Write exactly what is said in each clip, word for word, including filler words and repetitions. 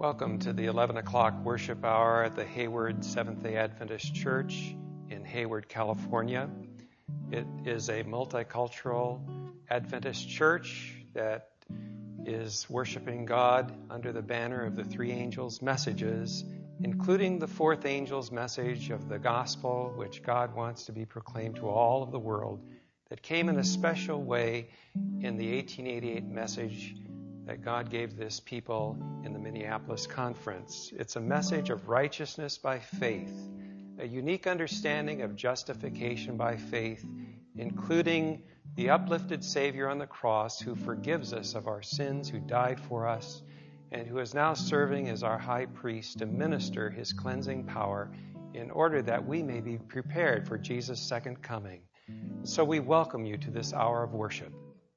Welcome to the eleven o'clock worship hour at the Hayward Seventh-day Adventist Church in Hayward, California. It is a multicultural Adventist church that is worshiping God under the banner of the three angels' messages, including the fourth angel's message of the gospel, which God wants to be proclaimed to all of the world, that came in a special way in the eighteen eighty-eight message that God gave this people in the Minneapolis conference. It's a message of righteousness by faith, a unique understanding of justification by faith, including the uplifted Savior on the cross who forgives us of our sins, who died for us, and who is now serving as our high priest to minister his cleansing power in order that we may be prepared for Jesus' second coming. So we welcome you to this hour of worship.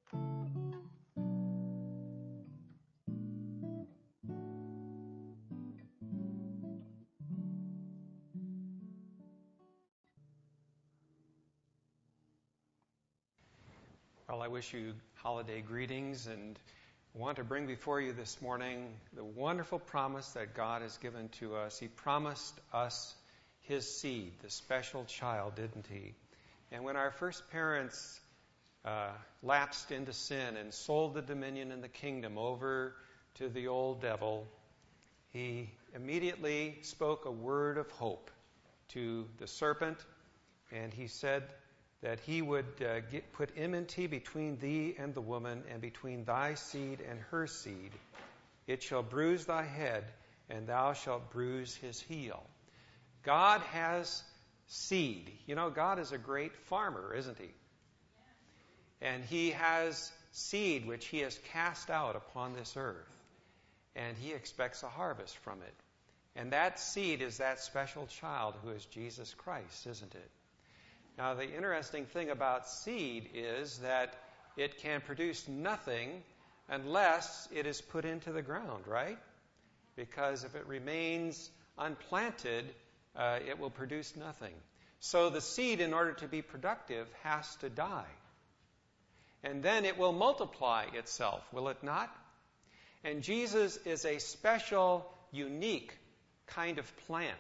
Well, I wish you holiday greetings and want to bring before you this morning the wonderful promise that God has given to us. He promised us his seed, the special child, didn't he? And when our first parents uh, lapsed into sin and sold the dominion and the kingdom over to the old devil, he immediately spoke a word of hope to the serpent, and he said that he would uh, get, put enmity between thee and the woman, and between thy seed and her seed. It shall bruise thy head, and thou shalt bruise his heel. God has seed. You know, God is a great farmer, isn't he? And he has seed which he has cast out upon this earth. And he expects a harvest from it. And that seed is that special child who is Jesus Christ, isn't it? Now, the interesting thing about seed is that it can produce nothing unless it is put into the ground, right? Because if it remains unplanted, uh, it will produce nothing. So the seed, in order to be productive, has to die. And then it will multiply itself, will it not? And Jesus is a special, unique kind of plant.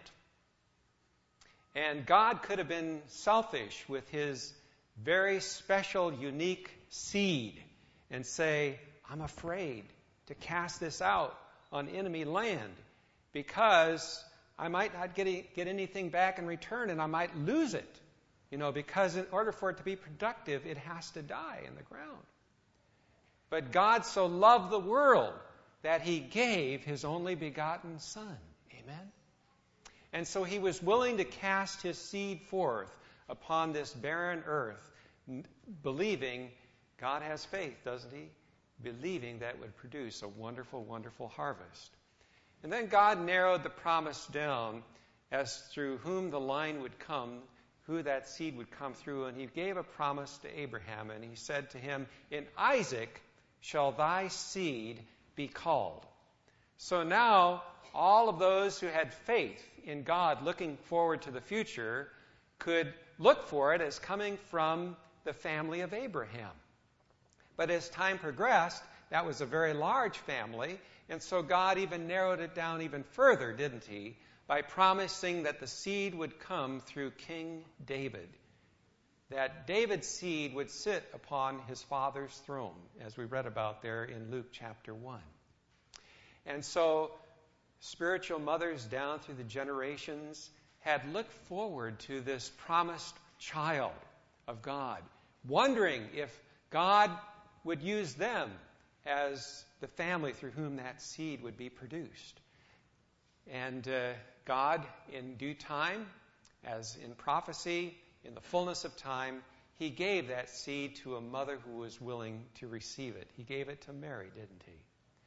And God could have been selfish with his very special, unique seed and say, I'm afraid to cast this out on enemy land because I might not get, get anything back in return and I might lose it. You know, because in order for it to be productive, it has to die in the ground. But God so loved the world that he gave his only begotten Son. Amen? And so he was willing to cast his seed forth upon this barren earth, believing, God has faith, doesn't he? Believing that it would produce a wonderful, wonderful harvest. And then God narrowed the promise down as through whom the line would come, who that seed would come through. And he gave a promise to Abraham, and he said to him, in Isaac shall thy seed be called. So now, all of those who had faith in God, looking forward to the future, could look for it as coming from the family of Abraham. But as time progressed, that was a very large family, and so God even narrowed it down even further, didn't he, by promising that the seed would come through King David, that David's seed would sit upon his father's throne, as we read about there in Luke chapter one. And so spiritual mothers down through the generations had looked forward to this promised child of God, wondering if God would use them as the family through whom that seed would be produced. And uh, God, in due time, as in prophecy, in the fullness of time, he gave that seed to a mother who was willing to receive it. He gave it to Mary, didn't he?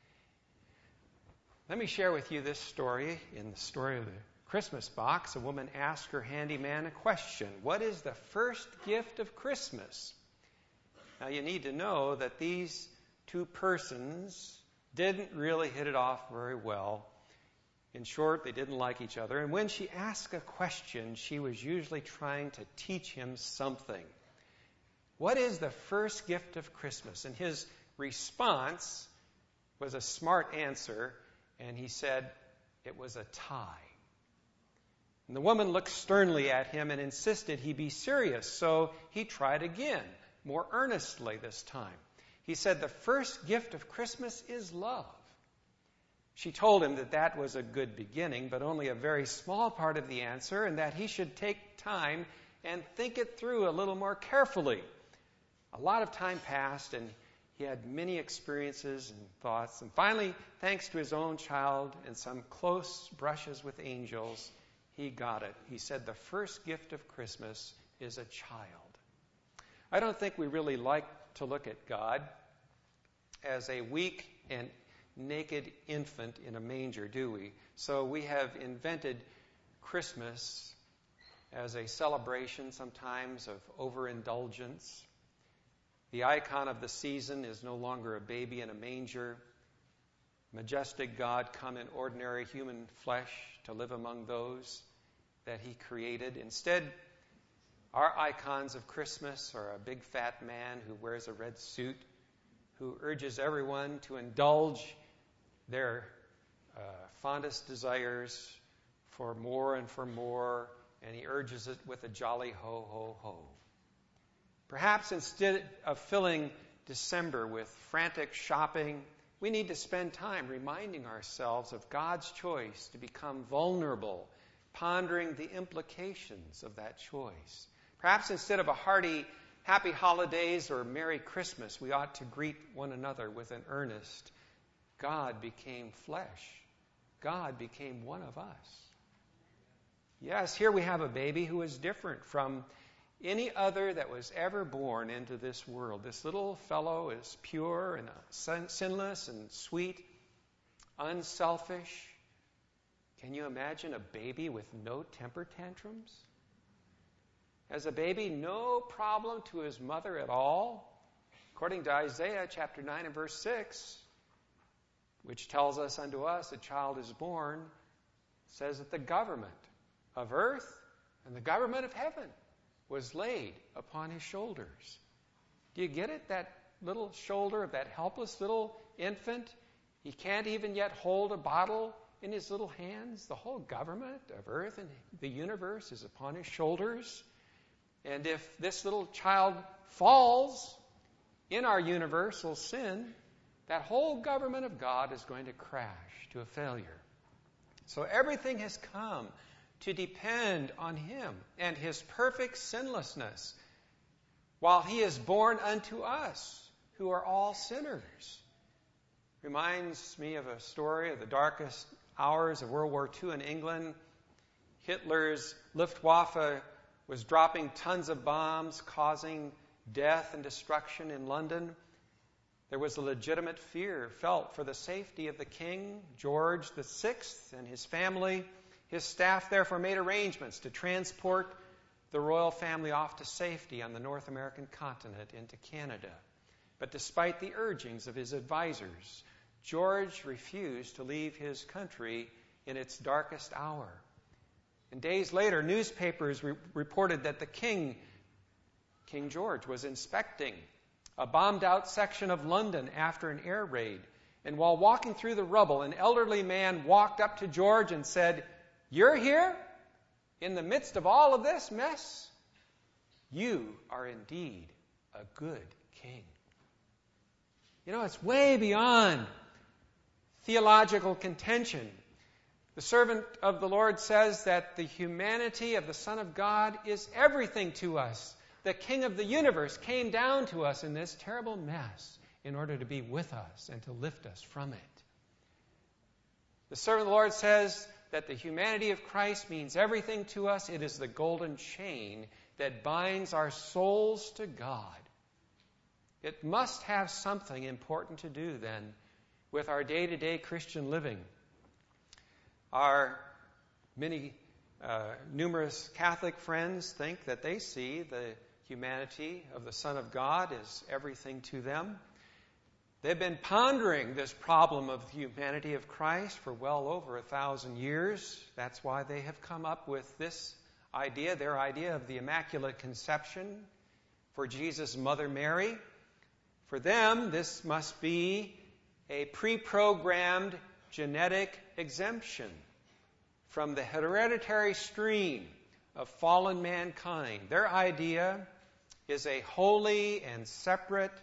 Let me share with you this story. In the story of the Christmas box, a woman asked her handyman a question. What is the first gift of Christmas? Now, you need to know that these two persons didn't really hit it off very well. In short, they didn't like each other. And when she asked a question, she was usually trying to teach him something. What is the first gift of Christmas? And his response was a smart answer. and he said it was a tie. And the woman looked sternly at him and insisted he be serious, so he tried again, more earnestly this time. He said, the first gift of Christmas is love. She told him that that was a good beginning, but only a very small part of the answer, and that he should take time and think it through a little more carefully. A lot of time passed, and he had many experiences and thoughts. And finally, thanks to his own child and some close brushes with angels, he got it. He said, the first gift of Christmas is a child. I don't think we really like to look at God as a weak and naked infant in a manger, do we? So we have invented Christmas as a celebration sometimes of overindulgence. The icon of the season is no longer a baby in a manger. Majestic God come in ordinary human flesh to live among those that he created. Instead, our icons of Christmas are a big fat man who wears a red suit, who urges everyone to indulge their uh, fondest desires for more and for more, and he urges it with a jolly ho, ho, ho. Perhaps instead of filling December with frantic shopping, we need to spend time reminding ourselves of God's choice to become vulnerable, pondering the implications of that choice. Perhaps instead of a hearty, happy holidays or Merry Christmas, we ought to greet one another with an earnest, God became flesh. God became one of us. Yes, here we have a baby who is different from any other that was ever born into this world. This little fellow is pure and sin- sinless and sweet, unselfish. Can you imagine a baby with no temper tantrums? As a baby, no problem to his mother at all. According to Isaiah chapter nine and verse six, which tells us, unto us a child is born, says that the government of earth and the government of heaven was laid upon his shoulders. Do you get it? That little shoulder of that helpless little infant. He can't even yet hold a bottle in his little hands. The whole government of earth and the universe is upon his shoulders. And if this little child falls in our universal sin, that whole government of God is going to crash to a failure. So everything has come to depend on him and his perfect sinlessness, while he is born unto us, who are all sinners. Reminds me of a story of the darkest hours of World War Two in England. Hitler's Luftwaffe was dropping tons of bombs, causing death and destruction in London. There was a legitimate fear felt for the safety of the King, George the Sixth, and his family. His staff therefore made arrangements to transport the royal family off to safety on the North American continent into Canada. But despite the urgings of his advisors, George refused to leave his country in its darkest hour. And days later, newspapers re- reported that the king, King George, was inspecting a bombed-out section of London after an air raid. And while walking through the rubble, an elderly man walked up to George and said, "You're here? In the midst of all of this mess? You are indeed a good king." You know, it's way beyond theological contention. The servant of the Lord says that the humanity of the Son of God is everything to us. The King of the universe came down to us in this terrible mess in order to be with us and to lift us from it. The servant of the Lord says that the humanity of Christ means everything to us. It is the golden chain that binds our souls to God. It must have something important to do then with our day-to-day Christian living. Our many uh, numerous Catholic friends think that they see the humanity of the Son of God as everything to them. They've been pondering this problem of the humanity of Christ for well over a thousand years. That's why they have come up with this idea, their idea of the Immaculate Conception for Jesus' mother Mary. For them, this must be a pre-programmed genetic exemption from the hereditary stream of fallen mankind. Their idea is a holy and separate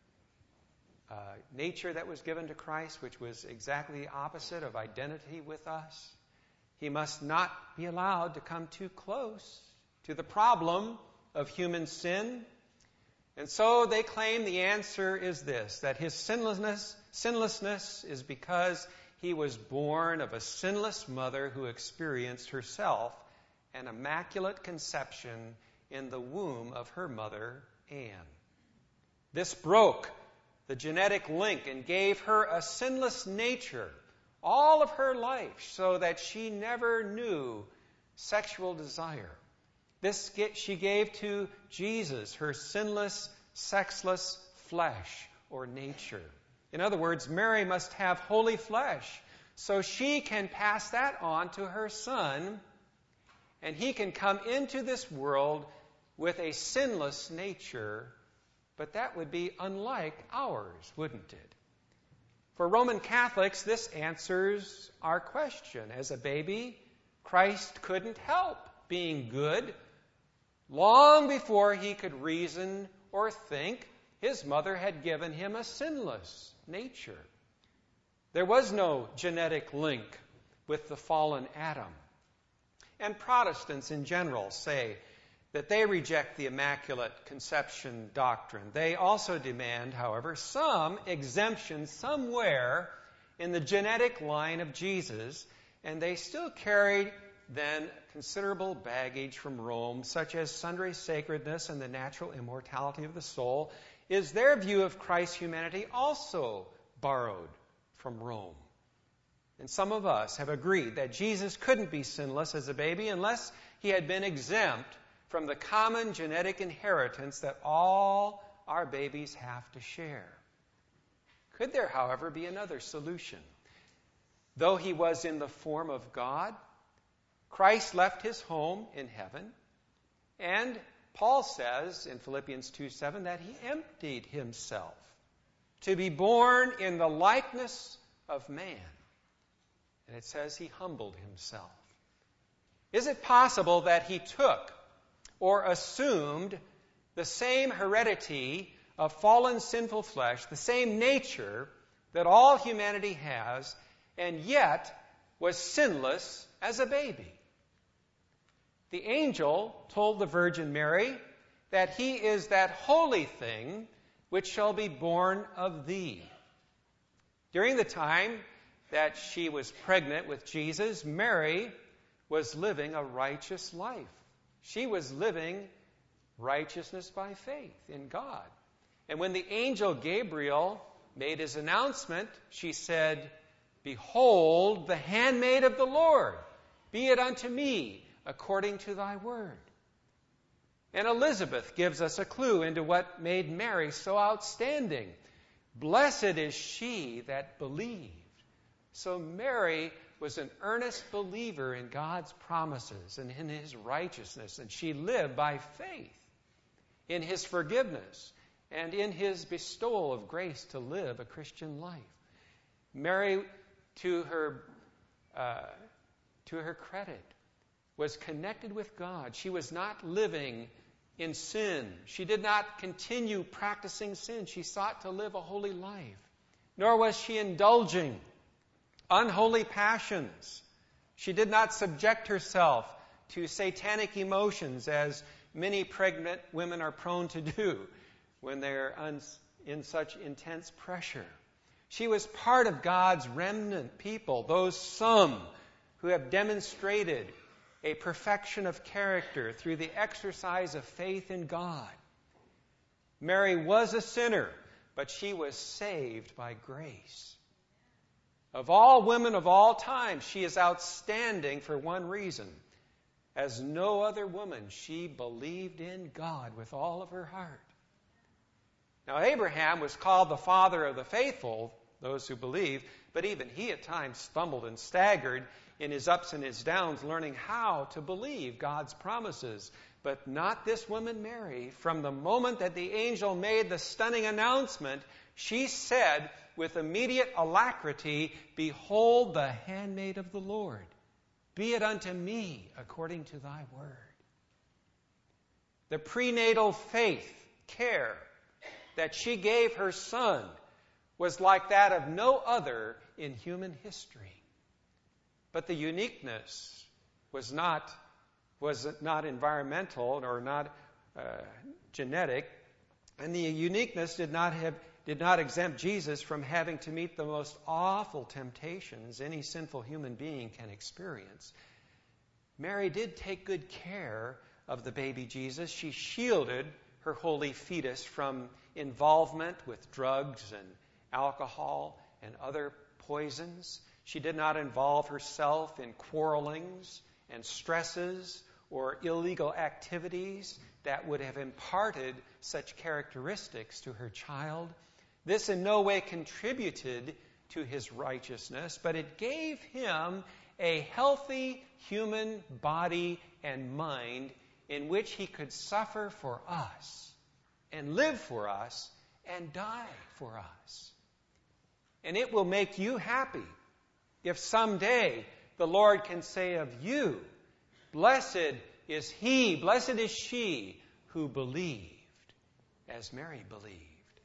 uh, nature that was given to Christ, which was exactly the opposite of identity with us. He must not be allowed to come too close to the problem of human sin. And so they claim the answer is this, that his sinlessness, sinlessness is because he was born of a sinless mother who experienced herself an immaculate conception in the womb of her mother, Anne. This broke the genetic link and gave her a sinless nature all of her life so that she never knew sexual desire. This she gave to Jesus, her sinless, sexless flesh or nature. In other words, Mary must have holy flesh so she can pass that on to her son, and he can come into this world with a sinless nature, but that would be unlike ours, wouldn't it? For Roman Catholics, this answers our question. As a baby, Christ couldn't help being good. Long before he could reason or think, his mother had given him a sinless nature. There was no genetic link with the fallen Adam. And Protestants in general say that they reject the Immaculate Conception doctrine. They also demand, however, some exemption somewhere in the genetic line of Jesus, and they still carried then considerable baggage from Rome, such as sundry sacredness and the natural immortality of the soul. Is their view of Christ's humanity also borrowed from Rome? And some of us have agreed that Jesus couldn't be sinless as a baby unless he had been exempt from the common genetic inheritance that all our babies have to share. Could there, however, be another solution? Though he was in the form of God, Christ left his home in heaven, and Paul says in Philippians two seven that he emptied himself to be born in the likeness of man. And it says he humbled himself. Is it possible that he took or assumed the same heredity of fallen sinful flesh, the same nature that all humanity has, and yet was sinless as a baby? The angel told the Virgin Mary that he is that holy thing which shall be born of thee. During the time that she was pregnant with Jesus, Mary was living a righteous life. She was living righteousness by faith in God. And when the angel Gabriel made his announcement, she said, "Behold, the handmaid of the Lord, be it unto me according to thy word." And Elizabeth gives us a clue into what made Mary so outstanding. Blessed is she that believed. So Mary was an earnest believer in God's promises and in his righteousness, and she lived by faith in his forgiveness and in his bestowal of grace to live a Christian life. Mary, to her, uh, to her credit, was connected with God. She was not living in sin. She did not continue practicing sin. She sought to live a holy life. Nor was she indulging unholy passions. She did not subject herself to satanic emotions as many pregnant women are prone to do when they're un- in such intense pressure. She was part of God's remnant people, those some who have demonstrated a perfection of character through the exercise of faith in God. Mary was a sinner, but she was saved by grace. Of all women of all time, she is outstanding for one reason. As no other woman, she believed in God with all of her heart. Now, Abraham was called the father of the faithful, those who believe, but even he at times stumbled and staggered in his ups and his downs, learning how to believe God's promises. But not this woman Mary. From the moment that the angel made the stunning announcement, she said with immediate alacrity, "Behold the handmaid of the Lord. Be it unto me according to thy word." The prenatal faith, care that she gave her son was like that of no other in human history. But the uniqueness was not was not environmental or not uh, genetic, and the uniqueness did not have did not exempt Jesus from having to meet the most awful temptations any sinful human being can experience. Mary did take good care of the baby Jesus. She shielded her holy fetus from involvement with drugs and alcohol and other poisons. She did not involve herself in quarrelings and stresses or illegal activities that would have imparted such characteristics to her child. This in no way contributed to his righteousness, but it gave him a healthy human body and mind in which he could suffer for us and live for us and die for us. And it will make you happy if someday the Lord can say of you, "Blessed is he, blessed is she who believed as Mary believed."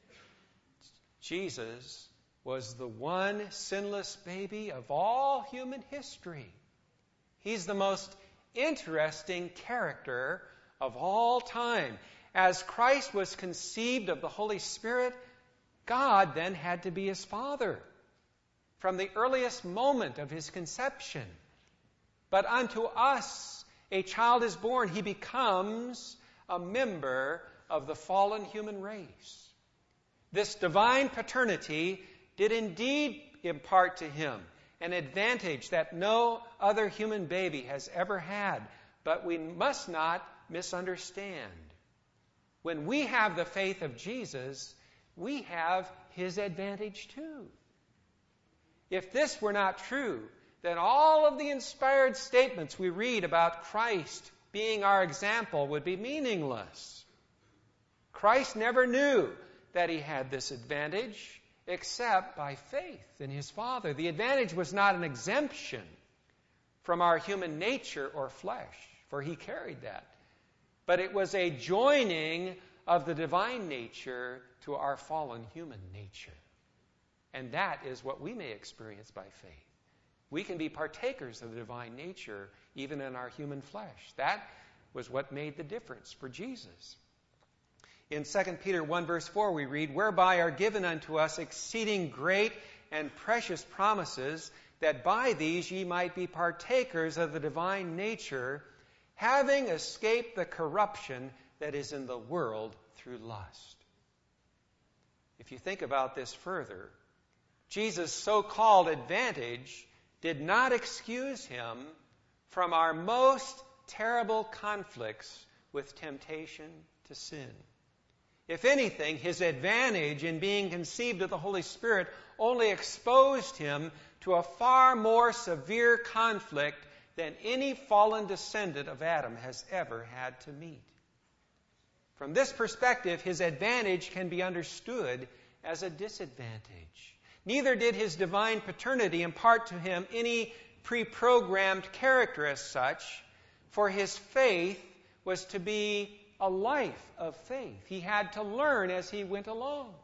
Jesus was the one sinless baby of all human history. He's the most interesting character of all time. As Christ was conceived of the Holy Spirit, God then had to be his Father from the earliest moment of his conception. But unto us a child is born. He becomes a member of the fallen human race. This divine paternity did indeed impart to him an advantage that no other human baby has ever had. But we must not misunderstand. When we have the faith of Jesus, we have his advantage too. If this were not true, then all of the inspired statements we read about Christ being our example would be meaningless. Christ never knew that he had this advantage except by faith in his Father. The advantage was not an exemption from our human nature or flesh, for he carried that. But it was a joining of the divine nature to our fallen human nature. And that is what we may experience by faith. We can be partakers of the divine nature even in our human flesh. That was what made the difference for Jesus. In Second Peter one verse four we read, "Whereby are given unto us exceeding great and precious promises, that by these ye might be partakers of the divine nature, having escaped the corruption that is in the world through lust." If you think about this further, Jesus' so-called advantage did not excuse him from our most terrible conflicts with temptation to sin. If anything, his advantage in being conceived of the Holy Spirit only exposed him to a far more severe conflict than any fallen descendant of Adam has ever had to meet. From this perspective, his advantage can be understood as a disadvantage. Neither did his divine paternity impart to him any pre-programmed character as such, for his faith was to be a life of faith. He had to learn as he went along.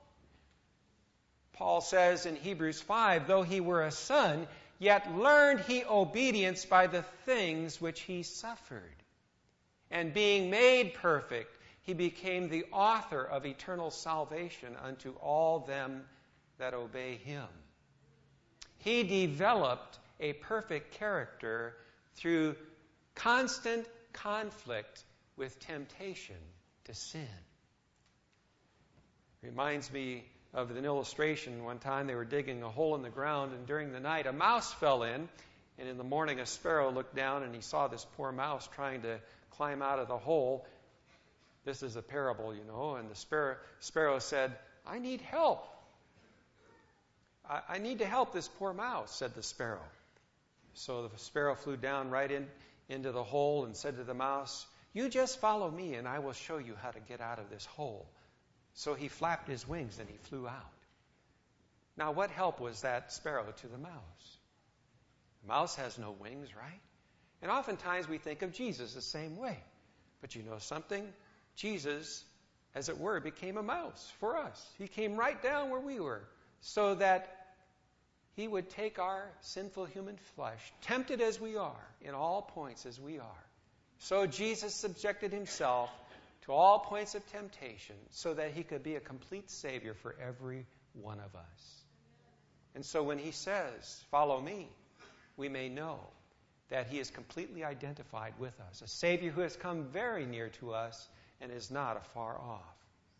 Paul says in Hebrews five, "Though he were a son, yet learned he obedience by the things which he suffered. And being made perfect, he became the author of eternal salvation unto all them that obey him." He developed a perfect character through constant conflict with temptation to sin. Reminds me of an illustration. One time they were digging a hole in the ground, and during the night a mouse fell in, and in the morning a sparrow looked down and he saw this poor mouse trying to climb out of the hole. This is a parable, you know, and the sparrow, sparrow said, "I need help. I, I need to help this poor mouse," said the sparrow. So the sparrow flew down right in, into the hole and said to the mouse, You just follow me and I will show you how to get out of this hole. So he flapped his wings and he flew out. Now, what help was that sparrow to the mouse? The mouse has no wings, right? And oftentimes we think of Jesus the same way. But you know something? Jesus, as it were, became a mouse for us. He came right down where we were so that he would take our sinful human flesh, tempted as we are, in all points as we are. So Jesus subjected himself to all points of temptation so that he could be a complete Savior for every one of us. And so when he says, follow me, we may know that he is completely identified with us, a Savior who has come very near to us and is not afar off.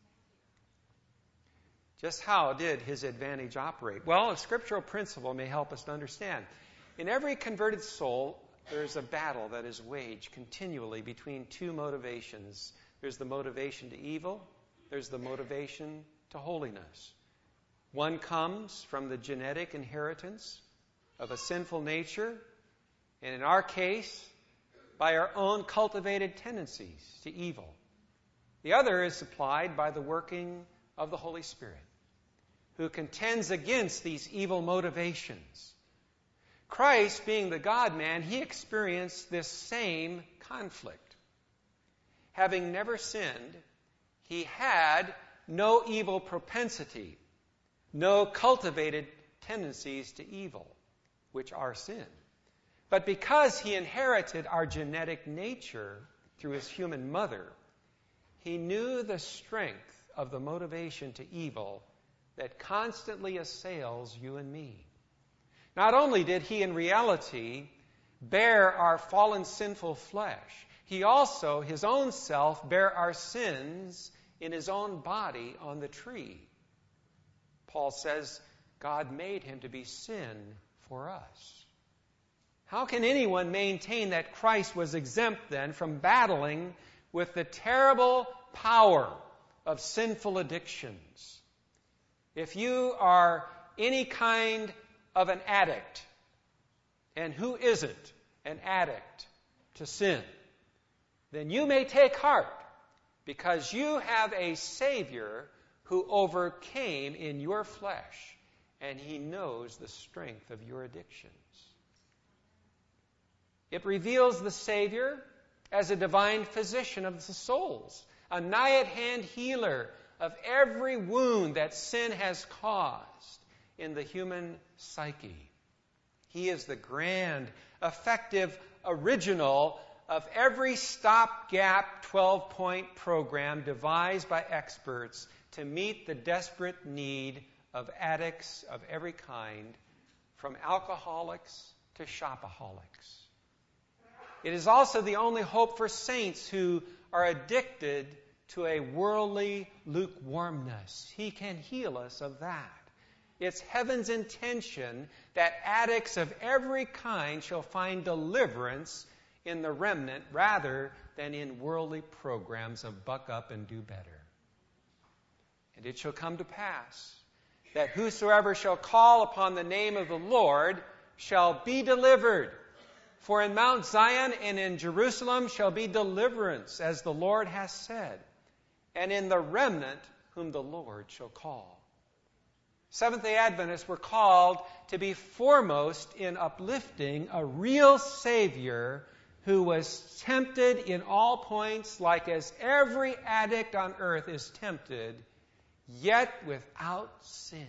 Just how did his advantage operate? Well, a scriptural principle may help us to understand. In every converted soul, there is a battle that is waged continually between two motivations. There's the motivation to evil. There's the motivation to holiness. One comes from the genetic inheritance of a sinful nature, and in our case, by our own cultivated tendencies to evil. The other is supplied by the working of the Holy Spirit, who contends against these evil motivations. Christ, being the God-man, he experienced this same conflict. Having never sinned, he had no evil propensity, no cultivated tendencies to evil, which are sin. But because he inherited our genetic nature through his human mother, he knew the strength of the motivation to evil that constantly assails you and me. Not only did he in reality bear our fallen sinful flesh, he also, his own self, bare our sins in his own body on the tree. Paul says God made him to be sin for us. How can anyone maintain that Christ was exempt then from battling with the terrible power of sinful addictions? If you are any kind of an addict, and who isn't an addict to sin, then you may take heart, because you have a Savior who overcame in your flesh, and he knows the strength of your addictions. It reveals the Savior as a divine physician of the souls, a nigh-at-hand healer of every wound that sin has caused in the human psyche. He is the grand, effective original of every stopgap twelve-point program devised by experts to meet the desperate need of addicts of every kind, from alcoholics to shopaholics. It is also the only hope for saints who are addicted to a worldly lukewarmness. He can heal us of that. It's heaven's intention that addicts of every kind shall find deliverance in the remnant rather than in worldly programs of buck up and do better. And it shall come to pass that whosoever shall call upon the name of the Lord shall be delivered. For in Mount Zion and in Jerusalem shall be deliverance, as the Lord has said, and in the remnant whom the Lord shall call. Seventh-day Adventists were called to be foremost in uplifting a real Savior who was tempted in all points, like as every addict on earth is tempted, yet without sin.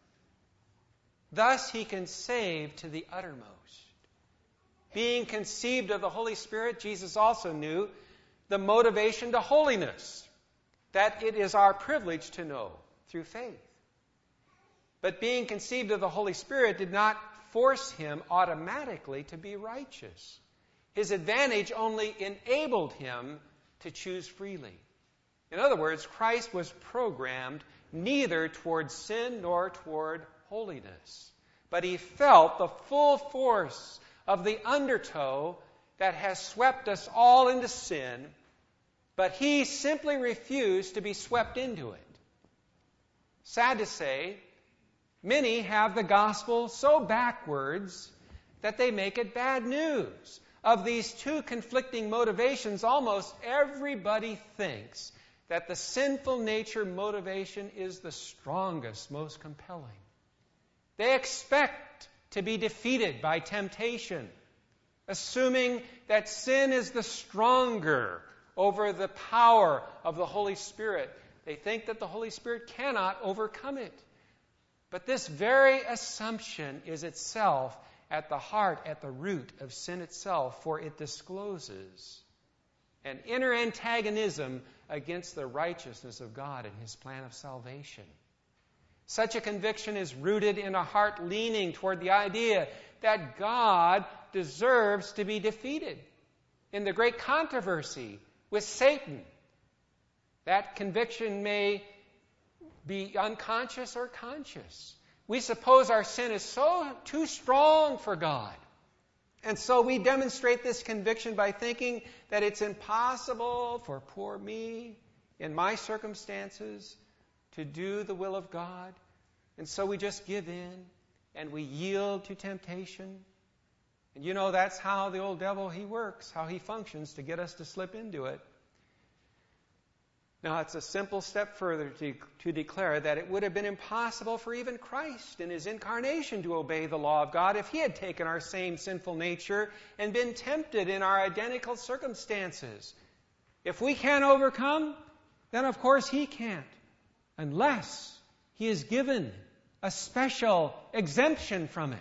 Thus he can save to the uttermost. Being conceived of the Holy Spirit, Jesus also knew the motivation to holiness, that it is our privilege to know through faith. But being conceived of the Holy Spirit did not force him automatically to be righteous. His advantage only enabled him to choose freely. In other words, Christ was programmed neither toward sin nor toward holiness. But he felt the full force of the undertow that has swept us all into sin, but he simply refused to be swept into it. Sad to say, many have the gospel so backwards that they make it bad news. of these two conflicting motivations, almost everybody thinks that the sinful nature motivation is the strongest, most compelling. They expect to be defeated by temptation, assuming that sin is the stronger over the power of the Holy Spirit. They think that the Holy Spirit cannot overcome it. But this very assumption is itself at the heart, at the root of sin itself, for it discloses an inner antagonism against the righteousness of God and His plan of salvation. Such a conviction is rooted in a heart leaning toward the idea that God deserves to be defeated in the great controversy with Satan. That conviction may be unconscious or conscious. We suppose our sin is so too strong for God. And so we demonstrate this conviction by thinking that it's impossible for poor me, in my circumstances, to do the will of God. And so we just give in and we yield to temptation. And you know, that's how the old devil, he works, how he functions to get us to slip into it. Now, it's a simple step further to, to declare that it would have been impossible for even Christ in His incarnation to obey the law of God if He had taken our same sinful nature and been tempted in our identical circumstances. If we can't overcome, then of course He can't, unless He is given a special exemption from it.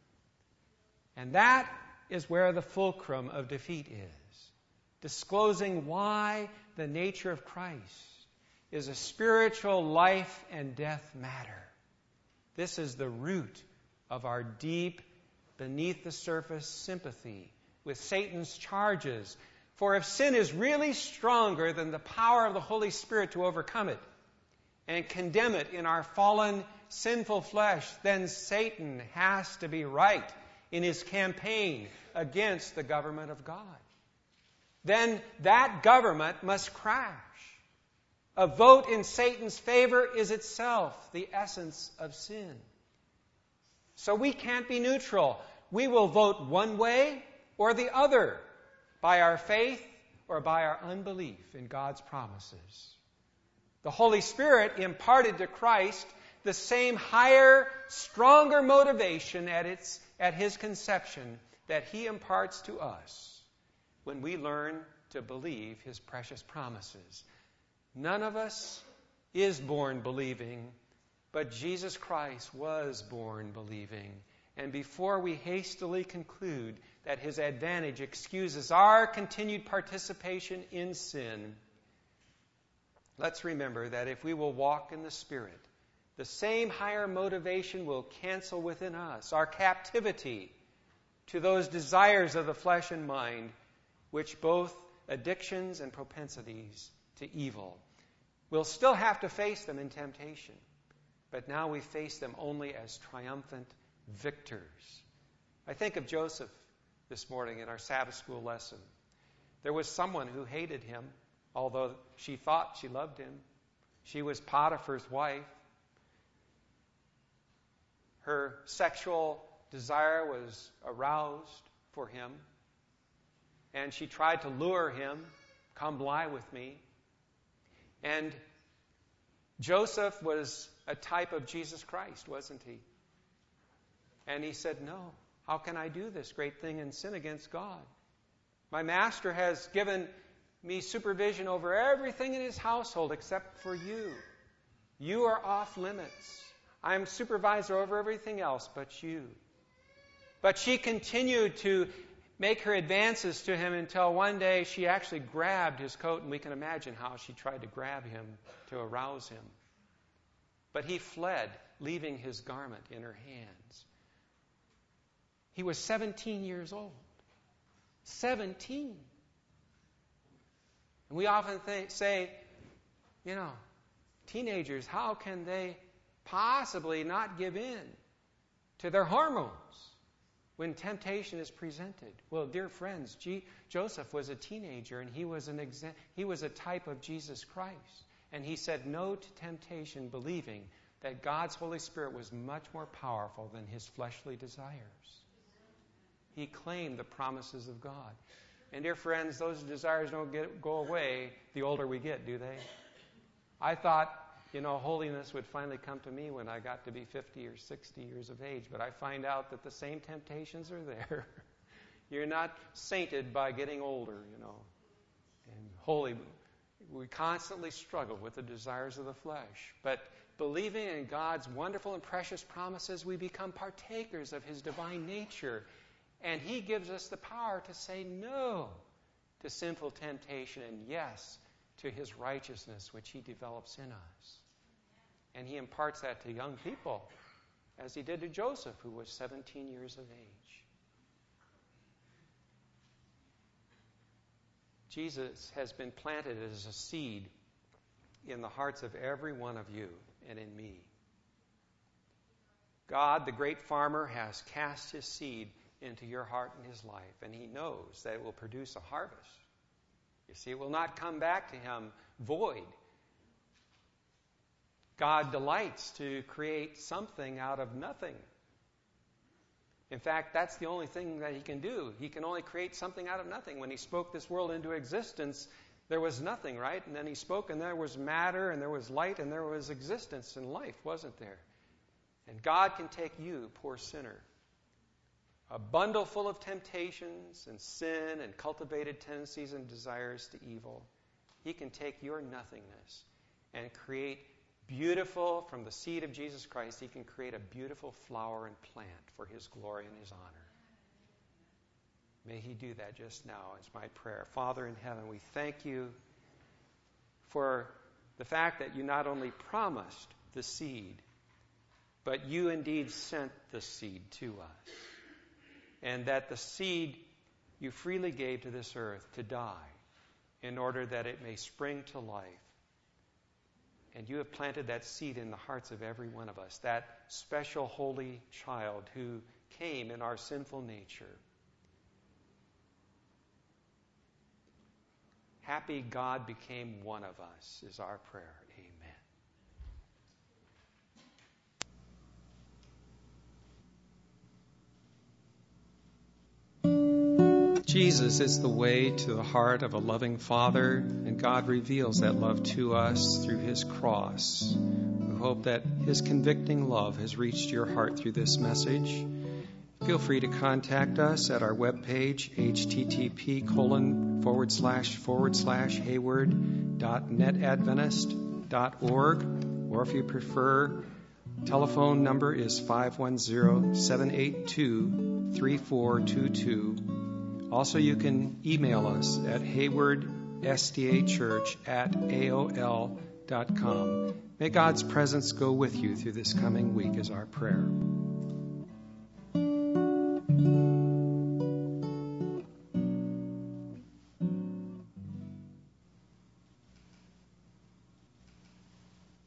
And that is where the fulcrum of defeat is, disclosing why the nature of Christ is a spiritual life and death matter. This is the root of our deep, beneath the surface sympathy with Satan's charges. For if sin is really stronger than the power of the Holy Spirit to overcome it and condemn it in our fallen, sinful flesh, then Satan has to be right in his campaign against the government of God. Then that government must crash. A vote in Satan's favor is itself the essence of sin. So we can't be neutral. We will vote one way or the other, by our faith or by our unbelief in God's promises. The Holy Spirit imparted to Christ the same higher, stronger motivation at its at His conception that He imparts to us when we learn to believe His precious promises. None of us is born believing, but Jesus Christ was born believing. And before we hastily conclude that His advantage excuses our continued participation in sin, let's remember that if we will walk in the Spirit, the same higher motivation will cancel within us our captivity to those desires of the flesh and mind, which both addictions and propensities to evil. We'll still have to face them in temptation, but now we face them only as triumphant victors. I think of Joseph this morning in our Sabbath school lesson. There was someone who hated him, although she thought she loved him. She was Potiphar's wife. Her sexual desire was aroused for him. And she tried to lure him, come lie with me. And Joseph was a type of Jesus Christ, wasn't he? And he said, no, how can I do this great thing and sin against God? My master has given me supervision over everything in his household except for you. You are off limits. I am supervisor over everything else but you. But she continued to make her advances to him until one day she actually grabbed his coat, and we can imagine how she tried to grab him to arouse him. But he fled, leaving his garment in her hands. He was seventeen years old. seventeen. And we often think, say, you know, teenagers, how can they possibly not give in to their hormones when temptation is presented? Well, dear friends, G- Joseph was a teenager, and he was an exa- he was a type of Jesus Christ. And he said no to temptation, believing that God's Holy Spirit was much more powerful than his fleshly desires. He claimed the promises of God. And dear friends, those desires don't get, go away the older we get, do they? I thought, you know, holiness would finally come to me when I got to be fifty or sixty years of age. But I find out that the same temptations are there. You're not sainted by getting older, you know. And holy, we constantly struggle with the desires of the flesh. But believing in God's wonderful and precious promises, we become partakers of His divine nature. And He gives us the power to say no to sinful temptation and yes to His righteousness, which He develops in us. And He imparts that to young people, as He did to Joseph, who was seventeen years of age. Jesus has been planted as a seed in the hearts of every one of you and in me. God, the great farmer, has cast His seed into your heart and His life, and He knows that it will produce a harvest. You see, it will not come back to Him void. God delights to create something out of nothing. In fact, that's the only thing that He can do. He can only create something out of nothing. When He spoke this world into existence, there was nothing, right? And then He spoke, and there was matter, and there was light, and there was existence and life, wasn't there? And God can take you, poor sinner, a bundle full of temptations and sin and cultivated tendencies and desires to evil. He can take your nothingness and create beautiful, from the seed of Jesus Christ, He can create a beautiful flower and plant for His glory and His honor. May He do that just now, is my prayer. Father in heaven, we thank You for the fact that You not only promised the seed, but You indeed sent the seed to us. And that the seed You freely gave to this earth to die in order that it may spring to life. And You have planted that seed in the hearts of every one of us, that special holy child who came in our sinful nature. Happy God became one of us is our prayer. Amen. Jesus is the way to the heart of a loving Father, and God reveals that love to us through His cross. We hope that His convicting love has reached your heart through this message. Feel free to contact us at our webpage, http colon forward slash forward slash hayward dot netadventist dot org, or if you prefer, telephone number is five one zero, seven eight two, three four two two. Also, you can email us at haywardsdachurch at A O L dot com. May God's presence go with you through this coming week is our prayer.